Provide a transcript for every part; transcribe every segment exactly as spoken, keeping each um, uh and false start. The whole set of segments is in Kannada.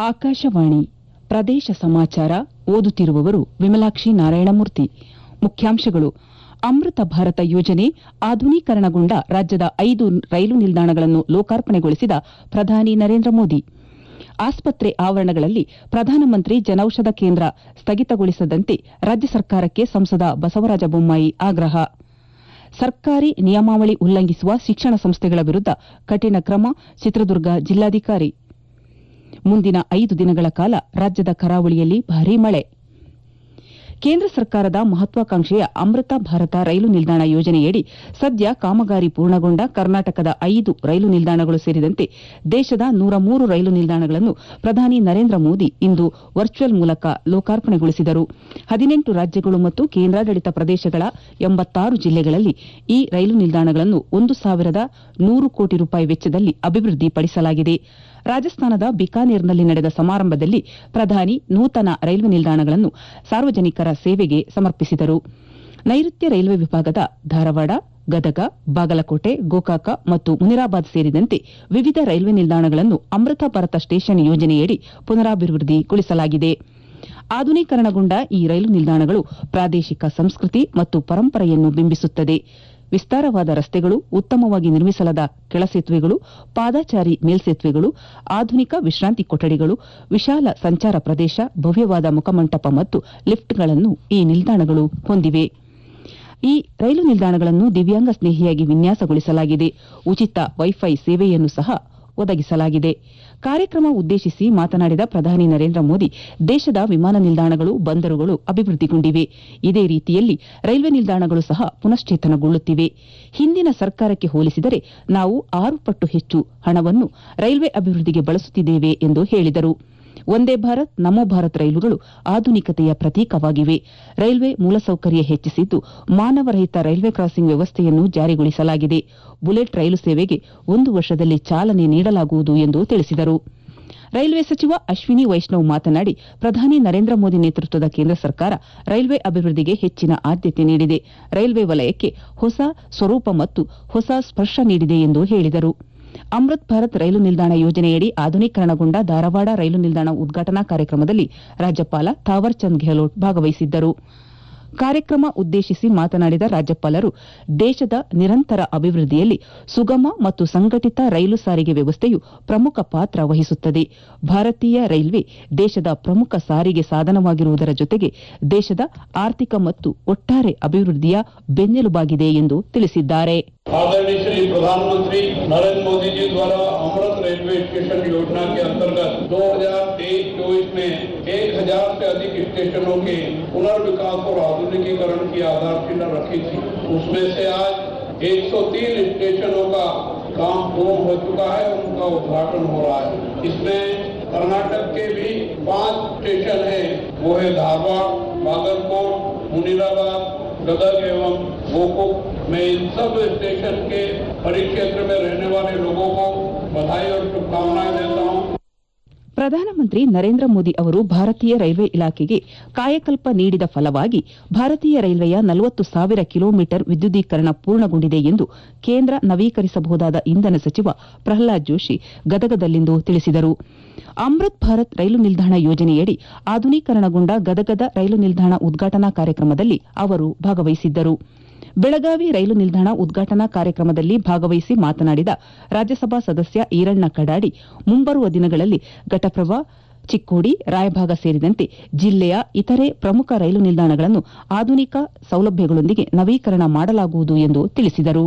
ಆಕಾಶವಾಣಿ ಪ್ರದೇಶ ಸಮಾಚಾರ ಓದುತ್ತಿರುವವರು ವಿಮಲಾಕ್ಷಿ ನಾರಾಯಣಮೂರ್ತಿ. ಮುಖ್ಯಾಂಶಗಳು: ಅಮೃತ ಭಾರತ ಯೋಜನೆ ಆಧುನೀಕರಣಗೊಂಡ ರಾಜ್ಯದ ಐದು ರೈಲು ನಿಲ್ದಾಣಗಳನ್ನು ಲೋಕಾರ್ಪಣೆಗೊಳಿಸಿದ ಪ್ರಧಾನಿ ನರೇಂದ್ರ ಮೋದಿ. ಆಸ್ಪತ್ರೆ ಆವರಣಗಳಲ್ಲಿ ಪ್ರಧಾನಮಂತ್ರಿ ಜನೌಷಧ ಕೇಂದ್ರ ಸ್ಥಗಿತಗೊಳಿಸದಂತೆ ರಾಜ್ಯ ಸರ್ಕಾರಕ್ಕೆ ಸಂಸದ ಬಸವರಾಜ ಬೊಮ್ಮಾಯಿ ಆಗ್ರಹ. ಸರ್ಕಾರಿ ನಿಯಮಾವಳಿ ಉಲ್ಲಂಘಿಸುವ ಶಿಕ್ಷಣ ಸಂಸ್ಥೆಗಳ ವಿರುದ್ದ ಕಠಿಣ ಕ್ರಮ ಚಿತ್ರದುರ್ಗ ಜಿಲ್ಲಾಧಿಕಾರಿ. ಮುಂದಿನ ಐದು ದಿನಗಳ ಕಾಲ ರಾಜ್ಯದ ಕರಾವಳಿಯಲ್ಲಿ ಭಾರೀ ಮಳೆ. ಕೇಂದ್ರ ಸರ್ಕಾರದ ಮಹತ್ವಾಕಾಂಕ್ಷೆಯ ಅಮೃತ ಭಾರತ ರೈಲು ನಿಲ್ದಾಣ ಯೋಜನೆಯಡಿ ಸದ್ಯ ಕಾಮಗಾರಿ ಪೂರ್ಣಗೊಂಡ ಕರ್ನಾಟಕದ ಐದು ರೈಲು ನಿಲ್ದಾಣಗಳು ಸೇರಿದಂತೆ ದೇಶದ ನೂರ ಮೂರು ರೈಲು ನಿಲ್ದಾಣಗಳನ್ನು ಪ್ರಧಾನಿ ನರೇಂದ್ರ ಮೋದಿ ಇಂದು ವರ್ಚುವಲ್ ಮೂಲಕ ಲೋಕಾರ್ಪಣೆಗೊಳಿಸಿದರು. ಹದಿನೆಂಟು ರಾಜ್ಯಗಳು ಮತ್ತು ಕೇಂದ್ರಾಡಳಿತ ಪ್ರದೇಶಗಳ ಎಂಬತ್ತಾರು ಜಿಲ್ಲೆಗಳಲ್ಲಿ ಈ ರೈಲು ನಿಲ್ದಾಣಗಳನ್ನು ಒಂದು ಸಾವಿರದ ನೂರು ಕೋಟಿ ರೂಪಾಯಿ ವೆಚ್ಚದಲ್ಲಿ ಅಭಿವೃದ್ಧಿಪಡಿಸಲಾಗಿದೆ. ರಾಜಸ್ಥಾನದ ಬಿಕಾನೇರ್ನಲ್ಲಿ ನಡೆದ ಸಮಾರಂಭದಲ್ಲಿ ಪ್ರಧಾನಿ ನೂತನ ರೈಲ್ವೆ ನಿಲ್ದಾಣಗಳನ್ನು ಸಾರ್ವಜನಿಕರ ಸೇವೆಗೆ ಸಮರ್ಪಿಸಿದರು. ನೈಋತ್ಯ ರೈಲ್ವೆ ವಿಭಾಗದ ಧಾರವಾಡ, ಗದಗ, ಬಾಗಲಕೋಟೆ, ಗೋಕಾಕ ಮತ್ತು ಮುನಿರಾಬಾದ್ ಸೇರಿದಂತೆ ವಿವಿಧ ರೈಲ್ವೆ ನಿಲ್ದಾಣಗಳನ್ನು ಅಮೃತ ಭಾರತ ಸ್ಟೇಷನ್ ಯೋಜನೆಯಡಿ ಪುನರಾಭಿವೃದ್ಧಿಗೊಳಿಸಲಾಗಿದೆ. ಆಧುನೀಕರಣಗೊಂಡ ಈ ರೈಲು ನಿಲ್ದಾಣಗಳು ಪ್ರಾದೇಶಿಕ ಸಂಸ್ಕೃತಿ ಮತ್ತು ಪರಂಪರೆಯನ್ನು ಬಿಂಬಿಸುತ್ತದೆ. ವಿಸ್ತಾರವಾದ ರಸ್ತೆಗಳು, ಉತ್ತಮವಾಗಿ ನಿರ್ಮಿಸಲಾದ ಕೆಳಸೇತುವೆಗಳು, ಪಾದಚಾರಿ ಮೇಲ್ಸೇತುವೆಗಳು, ಆಧುನಿಕ ವಿಶ್ರಾಂತಿ ಕೊಠಡಿಗಳು, ವಿಶಾಲ ಸಂಚಾರ ಪ್ರದೇಶ, ಭವ್ಯವಾದ ಮುಖಮಂಟಪ ಮತ್ತು ಲಿಫ್ಟ್ಗಳನ್ನು ಈ ನಿಲ್ದಾಣಗಳು ಹೊಂದಿವೆ. ಈ ರೈಲು ನಿಲ್ದಾಣಗಳನ್ನು ದಿವ್ಯಾಂಗ ಸ್ನೇಹಿಯಾಗಿ ವಿನ್ಯಾಸಗೊಳಿಸಲಾಗಿದೆ. ಉಚಿತ ವೈಫೈ ಸೇವೆಯನ್ನು ಸಹ ಒದಗಿಸಲಾಗಿದೆ. ಕಾರ್ಯಕ್ರಮ ಉದ್ದೇಶಿಸಿ ಮಾತನಾಡಿದ ಪ್ರಧಾನಿ ನರೇಂದ್ರ ಮೋದಿ, ದೇಶದ ವಿಮಾನ ನಿಲ್ದಾಣಗಳು, ಬಂದರುಗಳು ಅಭಿವೃದ್ಧಿಗೊಂಡಿವೆ. ಇದೇ ರೀತಿಯಲ್ಲಿ ರೈಲ್ವೆ ನಿಲ್ದಾಣಗಳು ಸಹ ಪುನಶ್ಚೇತನಗೊಳ್ಳುತ್ತಿವೆ. ಹಿಂದಿನ ಸರ್ಕಾರಕ್ಕೆ ಹೋಲಿಸಿದರೆ ನಾವು ಆರು ಪಟ್ಟು ಹೆಚ್ಚು ಹಣವನ್ನು ರೈಲ್ವೆ ಅಭಿವೃದ್ಧಿಗೆ ಬಳಸುತ್ತಿದ್ದೇವೆ ಎಂದು ಹೇಳಿದರು. ವಂದೇ ಭಾರತ್, ನಮೋ ಭಾರತ್ ರೈಲುಗಳು ಆಧುನಿಕತೆಯ ಪ್ರತೀಕವಾಗಿವೆ. ರೈಲ್ವೆ ಮೂಲಸೌಕರ್ಯ ಹೆಚ್ಚಿಸಿದ್ದು, ಮಾನವರಹಿತ ರೈಲ್ವೆ ಕ್ರಾಸಿಂಗ್ ವ್ಯವಸ್ಥೆಯನ್ನು ಜಾರಿಗೊಳಿಸಲಾಗಿದೆ. ಬುಲೆಟ್ ರೈಲು ಸೇವೆಗೆ ಒಂದು ವರ್ಷದಲ್ಲಿ ಚಾಲನೆ ನೀಡಲಾಗುವುದು ಎಂದು ತಿಳಿಸಿದರು. ರೈಲ್ವೆ ಸಚಿವ ಅಶ್ವಿನಿ ವೈಷ್ಣವ್ ಮಾತನಾಡಿ, ಪ್ರಧಾನಿ ನರೇಂದ್ರ ಮೋದಿ ನೇತೃತ್ವದ ಕೇಂದ್ರ ಸರ್ಕಾರ ರೈಲ್ವೆ ಅಭಿವೃದ್ಧಿಗೆ ಹೆಚ್ಚಿನ ಆದ್ಯತೆ ನೀಡಿದೆ. ರೈಲ್ವೆ ವಲಯಕ್ಕೆ ಹೊಸ ಸ್ವರೂಪ ಮತ್ತು ಹೊಸ ಸ್ಪರ್ಶ ನೀಡಿದೆ ಎಂದು ಹೇಳಿದರು. ಅಮೃತ್ ಭಾರತ್ ರೈಲು ನಿಲ್ದಾಣ ಯೋಜನೆಯಡಿ ಆಧುನೀಕರಣಗೊಂಡ ಧಾರವಾಡ ರೈಲು ನಿಲ್ದಾಣ ಉದ್ಘಾಟನಾ ಕಾರ್ಯಕ್ರಮದಲ್ಲಿ ರಾಜ್ಯಪಾಲ ಥಾವರ್ ಚಂದ್ ಗೆಹ್ಲೋಟ್ ಭಾಗವಹಿಸಿದ್ದರು. ಕಾರ್ಯಕ್ರಮ ಉದ್ದೇಶಿಸಿ ಮಾತನಾಡಿದ ರಾಜ್ಯಪಾಲರು, ದೇಶದ ನಿರಂತರ ಅಭಿವೃದ್ಧಿಯಲ್ಲಿ ಸುಗಮ ಮತ್ತು ಸಂಘಟಿತ ರೈಲು ಸಾರಿಗೆ ವ್ಯವಸ್ಥೆಯು ಪ್ರಮುಖ ಪಾತ್ರ ವಹಿಸುತ್ತದೆ. ಭಾರತೀಯ ರೈಲ್ವೆ ದೇಶದ ಪ್ರಮುಖ ಸಾರಿಗೆ ಸಾಧನವಾಗಿರುವುದರ ಜೊತೆಗೆ ದೇಶದ ಆರ್ಥಿಕ ಮತ್ತು ಒಟ್ಟಾರೆ ಅಭಿವೃದ್ಧಿಯ ಬೆನ್ನೆಲುಬಾಗಿದೆ ಎಂದು ತಿಳಿಸಿದ್ದಾರೆ. आदरणीय श्री प्रधानमंत्री नरेंद्र मोदी जी द्वारा अमृत रेलवे स्टेशन योजना के अंतर्गत दो हज़ार तेईस चौबीस में एक हजार से अधिक स्टेशनों के पुनर्विकास और आधुनिकीकरण की आधारशिला रखी थी. उसमें से आज एक सौ तीन स्टेशनों का काम पूर्ण हो चुका है, उनका उद्घाटन हो रहा है. इसमें कर्नाटक के भी पांच स्टेशन हैं, वो है धारवाड़, बागलकोट, मुनीराबाद, गदग एवं गोकुल. मैं इन सब स्टेशन के परिक्षेत्र में रहने वाले लोगों को बधाई और शुभकामनाएं देता हूं. ಪ್ರಧಾನಮಂತ್ರಿ ನರೇಂದ್ರ ಮೋದಿ ಅವರು ಭಾರತೀಯ ರೈಲ್ವೆ ಇಲಾಖೆಗೆ ಕಾಯಕಲ್ಪ ನೀಡಿದ ಫಲವಾಗಿ ಭಾರತೀಯ ರೈಲ್ವೆಯ ನಲವತ್ತು ಸಾವಿರ ಕಿಲೋಮೀಟರ್ ವಿದ್ಯುದೀಕರಣ ಪೂರ್ಣಗೊಂಡಿದೆ ಎಂದು ಕೇಂದ್ರ ನವೀಕರಿಸಬಹುದಾದ ಇಂಧನ ಸಚಿವ ಪ್ರಹ್ಲಾದ್ ಜೋಶಿ ಗದಗದಲ್ಲಿಂದು ತಿಳಿಸಿದರು. ಅಮೃತ್ ಭಾರತ್ ರೈಲು ನಿಲ್ದಾಣ ಯೋಜನೆಯಡಿ ಆಧುನೀಕರಣಗೊಂಡ ಗದಗದ ರೈಲು ನಿಲ್ದಾಣ ಉದ್ಘಾಟನಾ ಕಾರ್ಯಕ್ರಮದಲ್ಲಿ ಅವರು ಭಾಗವಹಿಸಿದ್ದರು. ಬೆಳಗಾವಿ ರೈಲು ನಿಲ್ದಾಣ ಉದ್ಘಾಟನಾ ಕಾರ್ಯಕ್ರಮದಲ್ಲಿ ಭಾಗವಹಿಸಿ ಮಾತನಾಡಿದ ರಾಜ್ಯಸಭಾ ಸದಸ್ಯ ಈರಣ್ಣ ಕಡಾಡಿ, ಮುಂಬರುವ ದಿನಗಳಲ್ಲಿ ಘಟಪ್ರಭಾ, ಚಿಕ್ಕೋಡಿ, ರಾಯಭಾಗ ಸೇರಿದಂತೆ ಜಿಲ್ಲೆಯ ಇತರೆ ಪ್ರಮುಖ ರೈಲು ನಿಲ್ದಾಣಗಳನ್ನು ಆಧುನಿಕ ಸೌಲಭ್ಯಗಳೊಂದಿಗೆ ನವೀಕರಣ ಮಾಡಲಾಗುವುದು ಎಂದು ತಿಳಿಸಿದರು.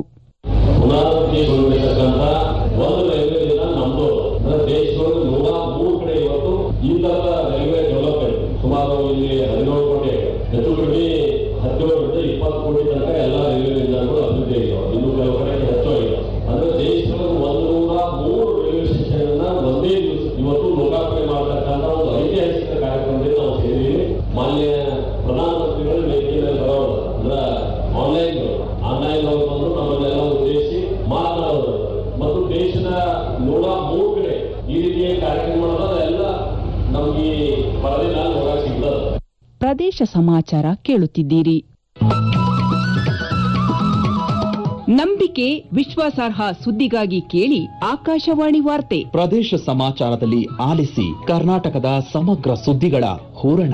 ಹದಿನೇಳರಿಂದ ಇಪ್ಪತ್ತು ಕೋಟಿ ತನಕ ಎಲ್ಲ ರೈಲ್ವೆ ನಿಲ್ದಾಣಗಳು ಅಭಿವೃದ್ಧಿ ಆಗಿವೆ. ಇನ್ನು ಕೆಲವು ಕಡೆ ಹೆಚ್ಚು ಆಗಿವೆ. ಅಂದ್ರೆ ದೇಶದ ಒಂದು ನೂರ ಮೂರು ರೈಲ್ವೆ ಸ್ಟೇಷನ್ ಒಂದೇ ದಿವಸ ಇವತ್ತು ಲೋಕಾರ್ಪಣೆ ಮಾಡತಕ್ಕಂಥ ಒಂದು ಐತಿಹಾಸಿಕ ಕಾರ್ಯಕ್ರಮದಲ್ಲಿ ನಾವು ಸೇರಿದ್ದೀವಿ. ಮಾನ್ಯ ಪ್ರಧಾನಮಂತ್ರಿಗಳು ವೇದಿಕೆಯಲ್ಲಿ ಬರೋದು ಅಂದ್ರೆ ಆನ್ಲೈನ್ ಆನ್ಲೈನ್ ಬಂದು ನಮ್ಮನ್ನೆಲ್ಲ ಉದ್ದೇಶಿಸಿ ಮಾತನಾಡೋದು ಮತ್ತು ದೇಶದ ನೂರ ಮೂರು ಕಡೆ ಈ ರೀತಿಯ ಕಾರ್ಯಕ್ರಮ ಮಾಡೋದು ಎಲ್ಲ ನಮ್ಗೆ ಪರದೆ ಮೇಲೆ ಹೋಗಕ್ಕೆ ಸಿಗ್ತದೆ. ಪ್ರದೇಶ ಸಮಾಚಾರ ಕೇಳುತ್ತಿದ್ದೀರಿ. ನಂಬಿಕೆ ವಿಶ್ವಾಸಾರ್ಹ ಸುದ್ದಿಗಾಗಿ ಕೇಳಿ ಆಕಾಶವಾಣಿ ವಾರ್ತೆ. ಪ್ರದೇಶ ಸಮಾಚಾರದಲ್ಲಿ ಆಲಿಸಿ ಕರ್ನಾಟಕದ ಸಮಗ್ರ ಸುದ್ದಿಗಳ ಹೂರಣ.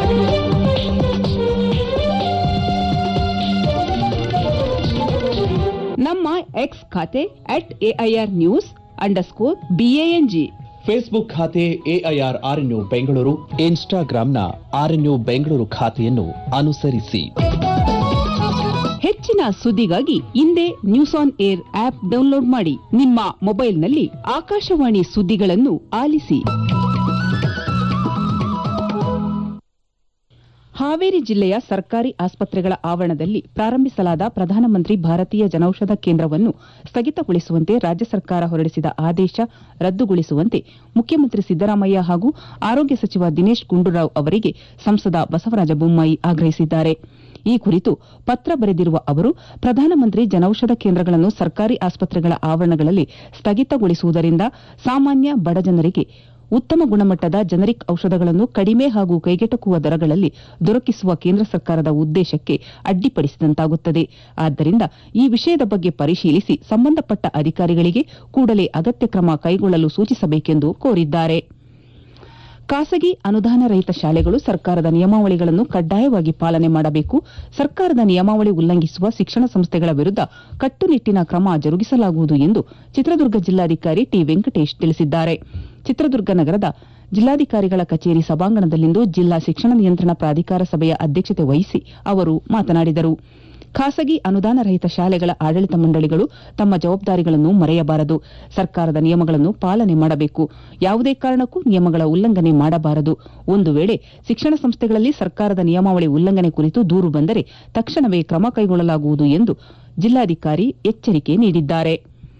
ನಮ್ಮ ಎಕ್ಸ್ ಖಾತೆ at AIR news underscore BANG, Facebook ಖಾತೆ ಎಐಆರ್ ಆರ್ಎನ್ಯು ಬೆಂಗಳೂರು, ಇನ್ಸ್ಟಾಗ್ರಾಂನ ಆರ್ಎನ್ಯು ಬೆಂಗಳೂರು ಖಾತೆಯನ್ನು ಅನುಸರಿಸಿ. ಹೆಚ್ಚಿನ ಸುದ್ದಿಗಾಗಿ ಇಂದೇ news on air app download ಮಾಡಿ. ನಿಮ್ಮ ಮೊಬೈಲ್ನಲ್ಲಿ ಆಕಾಶವಾಣಿ ಸುದ್ದಿಗಳನ್ನು ಆಲಿಸಿ. ಹಾವೇರಿ ಜಿಲ್ಲೆಯ ಸರ್ಕಾರಿ ಆಸ್ಪತ್ರೆಗಳ ಆವರಣದಲ್ಲಿ ಪ್ರಾರಂಭಿಸಲಾದ ಪ್ರಧಾನಮಂತ್ರಿ ಭಾರತೀಯ ಜನೌಷಧ ಕೇಂದ್ರವನ್ನು ಸ್ಥಗಿತಗೊಳಿಸುವಂತೆ ರಾಜ್ಯ ಸರ್ಕಾರ ಹೊರಡಿಸಿದ ಆದೇಶ ರದ್ದುಗೊಳಿಸುವಂತೆ ಮುಖ್ಯಮಂತ್ರಿ ಸಿದ್ದರಾಮಯ್ಯ ಹಾಗೂ ಆರೋಗ್ಯ ಸಚಿವ ದಿನೇಶ್ ಗುಂಡೂರಾವ್ ಅವರಿಗೆ ಸಂಸದ ಬಸವರಾಜ ಬೊಮ್ಮಾಯಿ ಆಗ್ರಹಿಸಿದ್ದಾರೆ. ಈ ಕುರಿತು ಪತ್ರ ಬರೆದಿರುವ ಅವರು, ಪ್ರಧಾನಮಂತ್ರಿ ಜನೌಷಧ ಕೇಂದ್ರಗಳನ್ನು ಸರ್ಕಾರಿ ಆಸ್ಪತ್ರೆಗಳ ಆವರಣಗಳಲ್ಲಿ ಸ್ಥಗಿತಗೊಳಿಸುವುದರಿಂದ ಸಾಮಾನ್ಯ ಬಡಜನರಿಗೆ ಉತ್ತಮ ಗುಣಮಟ್ಟದ ಜನರಿಕ್ ಔಷಧಗಳನ್ನು ಕಡಿಮೆ ಹಾಗೂ ಕೈಗೆಟುಕುವ ದರಗಳಲ್ಲಿ ದೊರಕಿಸುವ ಕೇಂದ್ರ ಸರ್ಕಾರದ ಉದ್ದೇಶಕ್ಕೆ ಅಡ್ಡಿಪಡಿಸಿದಂತಾಗುತ್ತದೆ. ಆದ್ದರಿಂದ ಈ ವಿಷಯದ ಬಗ್ಗೆ ಪರಿಶೀಲಿಸಿ ಸಂಬಂಧಪಟ್ಟ ಅಧಿಕಾರಿಗಳಿಗೆ ಕೂಡಲೇ ಅಗತ್ಯ ಕ್ರಮ ಕೈಗೊಳ್ಳಲು ಸೂಚಿಸಬೇಕೆಂದು ಕೋರಿದ್ದಾರೆ. ಖಾಸಗಿ ಅನುದಾನ ರಹಿತ ಶಾಲೆಗಳು ಸರ್ಕಾರದ ನಿಯಮಾವಳಿಗಳನ್ನು ಕಡ್ಡಾಯವಾಗಿ ಪಾಲನೆ ಮಾಡಬೇಕು. ಸರ್ಕಾರದ ನಿಯಮಾವಳಿ ಉಲ್ಲಂಘಿಸುವ ಶಿಕ್ಷಣ ಸಂಸ್ಥೆಗಳ ವಿರುದ್ಧ ಕಟ್ಟುನಿಟ್ಟಿನ ಕ್ರಮ ಜರುಗಿಸಲಾಗುವುದು ಎಂದು ಚಿತ್ರದುರ್ಗ ಜಿಲ್ಲಾಧಿಕಾರಿ ಟಿ ವೆಂಕಟೇಶ್ ತಿಳಿಸಿದ್ದಾರೆ. ಚಿತ್ರದುರ್ಗ ನಗರದ ಜಿಲ್ಲಾಧಿಕಾರಿಗಳ ಕಚೇರಿ ಸಭಾಂಗಣದಲ್ಲಿಂದು ಜಿಲ್ಲಾ ಶಿಕ್ಷಣ ನಿಯಂತ್ರಣ ಪ್ರಾಧಿಕಾರ ಸಭೆಯ ಅಧ್ಯಕ್ಷತೆ ವಹಿಸಿ ಅವರು ಮಾತನಾಡಿದರು. ಖಾಸಗಿ ಅನುದಾನ ರಹಿತ ಶಾಲೆಗಳ ಆಡಳಿತ ಮಂಡಳಿಗಳು ತಮ್ಮ ಜವಾಬ್ದಾರಿಗಳನ್ನು ಮರೆಯಬಾರದು. ಸರ್ಕಾರದ ನಿಯಮಗಳನ್ನು ಪಾಲನೆ ಮಾಡಬೇಕು. ಯಾವುದೇ ಕಾರಣಕ್ಕೂ ನಿಯಮಗಳ ಉಲ್ಲಂಘನೆ ಮಾಡಬಾರದು. ಒಂದು ವೇಳೆ ಶಿಕ್ಷಣ ಸಂಸ್ಥೆಗಳಲ್ಲಿ ಸರ್ಕಾರದ ನಿಯಮಾವಳಿ ಉಲ್ಲಂಘನೆ ಕುರಿತು ದೂರು ಬಂದರೆ ತಕ್ಷಣವೇ ಕ್ರಮ ಕೈಗೊಳ್ಳಲಾಗುವುದು ಎಂದು ಜಿಲ್ಲಾಧಿಕಾರಿ ಎಚ್ಚರಿಕೆ ನೀಡಿದ್ದಾರೆ.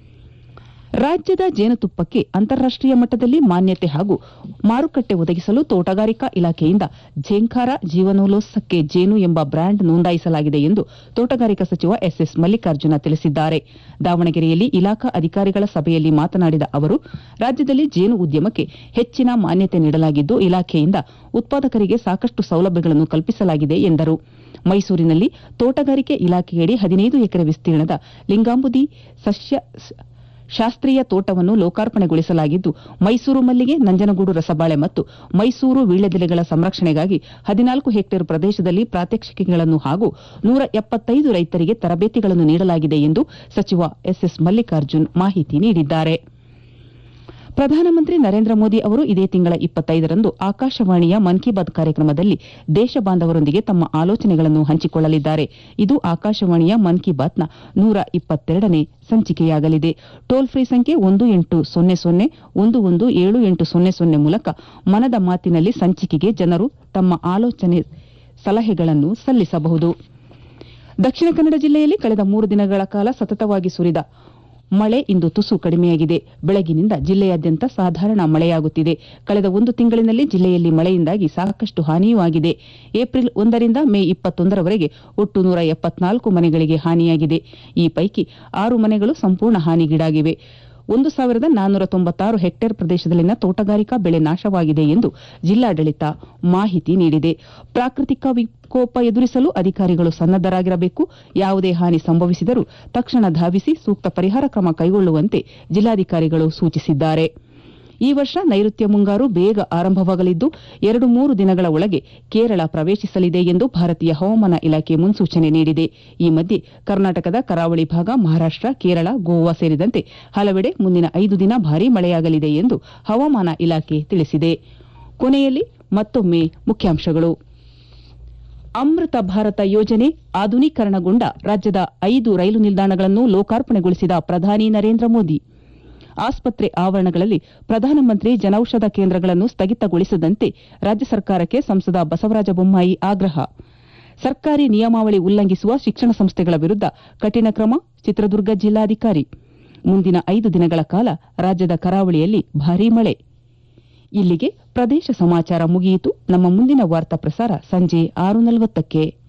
ರಾಜ್ಯದ ಜೇನುತುಪ್ಪಕ್ಕೆ ಅಂತಾರಾಷ್ಟೀಯ ಮಟ್ಟದಲ್ಲಿ ಮಾನ್ಯತೆ ಹಾಗೂ ಮಾರುಕಟ್ಟೆ ಒದಗಿಸಲು ತೋಟಗಾರಿಕಾ ಇಲಾಖೆಯಿಂದ ಝೇಂಕಾರ ಜೀವನೋಲ್ಲಾಸಕ್ಕೆ ಜೇನು ಎಂಬ ಬ್ರ್ಯಾಂಡ್ ನೋಂದಾಯಿಸಲಾಗಿದೆ ಎಂದು ತೋಟಗಾರಿಕಾ ಸಚಿವ ಎಸ್ಎಸ್ ಮಲ್ಲಿಕಾರ್ಜುನ ತಿಳಿಸಿದ್ದಾರೆ. ದಾವಣಗೆರೆಯಲ್ಲಿ ಇಲಾಖಾ ಅಧಿಕಾರಿಗಳ ಸಭೆಯಲ್ಲಿ ಮಾತನಾಡಿದ ಅವರು, ರಾಜ್ಯದಲ್ಲಿ ಜೇನು ಉದ್ಯಮಕ್ಕೆ ಹೆಚ್ಚಿನ ಮಾನ್ಯತೆ ನೀಡಲಾಗಿದ್ದು ಇಲಾಖೆಯಿಂದ ಉತ್ಪಾದಕರಿಗೆ ಸಾಕಷ್ಟು ಸೌಲಭ್ಯಗಳನ್ನು ಕಲ್ಪಿಸಲಾಗಿದೆ ಎಂದರು. ಮೈಸೂರಿನಲ್ಲಿ ತೋಟಗಾರಿಕೆ ಇಲಾಖೆಯಡಿ ಹದಿನೈದು ಎಕರೆ ವಿಸ್ತೀರ್ಣದ ಲಿಂಗಾಂಬುದಿ ಸಸ್ಯ ಶಾಸ್ತ್ರೀಯ ತೋಟವನ್ನು ಲೋಕಾರ್ಪಣೆಗೊಳಿಸಲಾಗಿದ್ದು ಮೈಸೂರು ಮಲ್ಲಿಗೆ, ನಂಜನಗೂಡು ರಸಬಾಳೆ ಮತ್ತು ಮೈಸೂರು ವೀಳ್ಯದೆಲೆಗಳ ಸಂರಕ್ಷಣೆಗಾಗಿ ಹದಿನಾಲ್ಕು ಹೆಕ್ಟೇರ್ ಪ್ರದೇಶದಲ್ಲಿ ಪ್ರಾತ್ಯಕ್ಷಿಕೆಗಳನ್ನು ಹಾಗೂ ನೂರ ಎಪ್ಪತ್ತೈದು ರೈತರಿಗೆ ತರಬೇತಿಗಳನ್ನು ನೀಡಲಾಗಿದೆ ಎಂದು ಸಚಿವ ಎಸ್ಎಸ್ ಮಲ್ಲಿಕಾರ್ಜುನ್ ಮಾಹಿತಿ ನೀಡಿದ್ದಾರೆ. ಪ್ರಧಾನಮಂತ್ರಿ ನರೇಂದ್ರ ಮೋದಿ ಅವರು ಇದೇ ತಿಂಗಳ ಇಪ್ಪತ್ತೈದರಂದು ಆಕಾಶವಾಣಿಯ ಮನ್ ಕಿ ಬಾತ್ ಕಾರ್ಯಕ್ರಮದಲ್ಲಿ ದೇಶ ಬಾಂಧವರೊಂದಿಗೆ ತಮ್ಮ ಆಲೋಚನೆಗಳನ್ನು ಹಂಚಿಕೊಳ್ಳಲಿದ್ದಾರೆ. ಇದು ಆಕಾಶವಾಣಿಯ ಮನ್ ಕಿ ಬಾತ್ನ ನೂರ ಇಪ್ಪತ್ತೆರಡನೇ ಸಂಚಿಕೆಯಾಗಲಿದೆ. ಟೋಲ್ ಫ್ರೀ ಸಂಖ್ಯೆ ಒಂದು ಎಂಟು ಸೊನ್ನೆ ಸೊನ್ನೆ ಒಂದು ಒಂದು ಏಳು ಎಂಟು ಸೊನ್ನೆ ಸೊನ್ನೆ ಮೂಲಕ ಮನದ ಮಾತಿನಲ್ಲಿ ಸಂಚಿಕೆಗೆ ಜನರು ತಮ್ಮ ಆಲೋಚನೆ ಸಲಹೆಗಳನ್ನು ಸಲ್ಲಿಸಬಹುದು. ದಕ್ಷಿಣ ಕನ್ನಡ ಜಿಲ್ಲೆಯಲ್ಲಿ ಕಳೆದ ಮೂರು ದಿನಗಳ ಕಾಲ ಸತತವಾಗಿ ಸುರಿದ ಮಳೆ ಇಂದು ತುಸು ಕಡಿಮೆಯಾಗಿದೆ. ಬೆಳಗಿನಿಂದ ಜಿಲ್ಲೆಯಾದ್ಯಂತ ಸಾಧಾರಣ ಮಳೆಯಾಗುತ್ತಿದೆ. ಕಳೆದ ಒಂದು ತಿಂಗಳಿನಲ್ಲಿ ಜಿಲ್ಲೆಯಲ್ಲಿ ಮಳೆಯಿಂದಾಗಿ ಸಾಕಷ್ಟು ಹಾನಿಯೂ ಆಗಿದೆ. ಏಪ್ರಿಲ್ ಒಂದರಿಂದ ಮೇ ಇಪ್ಪತ್ತೊಂದರವರೆಗೆ ಒಟ್ಟು ನೂರ ಎಪ್ಪತ್ನಾಲ್ಕು ಮನೆಗಳಿಗೆ ಹಾನಿಯಾಗಿದೆ. ಈ ಪೈಕಿ ಆರು ಮನೆಗಳು ಸಂಪೂರ್ಣ ಹಾನಿಗೀಡಾಗಿವೆ. ಒಂದು ಸಾವಿರದ ನಾನ್ನೂರ ತೊಂಬತ್ತಾರು ಹೆಕ್ಟೇರ್ ಪ್ರದೇಶದಲ್ಲಿನ ತೋಟಗಾರಿಕಾ ಬೆಳೆ ನಾಶವಾಗಿದೆ ಎಂದು ಜಿಲ್ಲಾಡಳಿತ ಮಾಹಿತಿ ನೀಡಿದೆ. ಪ್ರಾಕೃತಿಕ ವಿಕೋಪ ಎದುರಿಸಲು ಅಧಿಕಾರಿಗಳು ಸನ್ನದ್ದರಾಗಿರಬೇಕು. ಯಾವುದೇ ಹಾನಿ ಸಂಭವಿಸಿದರೂ ತಕ್ಷಣ ಧಾವಿಸಿ ಸೂಕ್ತ ಪರಿಹಾರ ಕ್ರಮ ಕೈಗೊಳ್ಳುವಂತೆ ಜಿಲ್ಲಾಧಿಕಾರಿಗಳು ಸೂಚಿಸಿದ್ದಾರೆ. ಈ ವರ್ಷ ನೈಋತ್ಯ ಮುಂಗಾರು ಬೇಗ ಆರಂಭವಾಗಲಿದ್ದು ಎರಡು ಮೂರು ದಿನಗಳ ಒಳಗೆ ಕೇರಳ ಪ್ರವೇಶಿಸಲಿದೆ ಎಂದು ಭಾರತೀಯ ಹವಾಮಾನ ಇಲಾಖೆ ಮುನ್ಸೂಚನೆ ನೀಡಿದೆ. ಈ ಮಧ್ಯೆ ಕರ್ನಾಟಕದ ಕರಾವಳಿ ಭಾಗ, ಮಹಾರಾಷ್ಟ್ರ, ಕೇರಳ, ಗೋವಾ ಸೇರಿದಂತೆ ಹಲವೆಡೆ ಮುಂದಿನ ಐದು ದಿನ ಭಾರೀ ಮಳೆಯಾಗಲಿದೆ ಎಂದು ಹವಾಮಾನ ಇಲಾಖೆ ತಿಳಿಸಿದೆ. ಕೊನೆಯಲ್ಲಿ ಮತ್ತೊಮ್ಮೆ ಮುಖ್ಯಾಂಶಗಳು. ಅಮೃತ ಭಾರತ ಯೋಜನೆ ಆಧುನೀಕರಣಗೊಂಡ ರಾಜ್ಯದ ಐದು ರೈಲು ನಿಲ್ದಾಣಗಳನ್ನು ಲೋಕಾರ್ಪಣೆಗೊಳಿಸಿದ ಪ್ರಧಾನಿ ನರೇಂದ್ರ ಮೋದಿ. ಆಸ್ಪತ್ರೆ ಆವರಣಗಳಲ್ಲಿ ಪ್ರಧಾನಮಂತ್ರಿ ಜನೌಷಧ ಕೇಂದ್ರಗಳನ್ನು ಸ್ಥಗಿತಗೊಳಿಸದಂತೆ ರಾಜ್ಯ ಸರ್ಕಾರಕ್ಕೆ ಸಂಸದ ಬಸವರಾಜ ಬೊಮ್ಮಾಯಿ ಆಗ್ರಹ. ಸರ್ಕಾರಿ ನಿಯಮಾವಳಿ ಉಲ್ಲಂಘಿಸುವ ಶಿಕ್ಷಣ ಸಂಸ್ಥೆಗಳ ವಿರುದ್ಧ ಕಠಿಣ ಕ್ರಮ, ಚಿತ್ರದುರ್ಗ ಜಿಲ್ಲಾಧಿಕಾರಿ. ಮುಂದಿನ ಐದು ದಿನಗಳ ಕಾಲ ರಾಜ್ಯದ ಕರಾವಳಿಯಲ್ಲಿ ಭಾರೀ ಮಳೆ. ಇಲ್ಲಿಗೆ ಪ್ರದೇಶ ಸಮಾಚಾರ ಮುಗಿಯಿತು. ನಮ್ಮ ಮುಂದಿನ ವಾರ್ತಾ ಪ್ರಸಾರ ಸಂಜೆ ಆರು ನಲವತ್ತಕ್ಕೆ.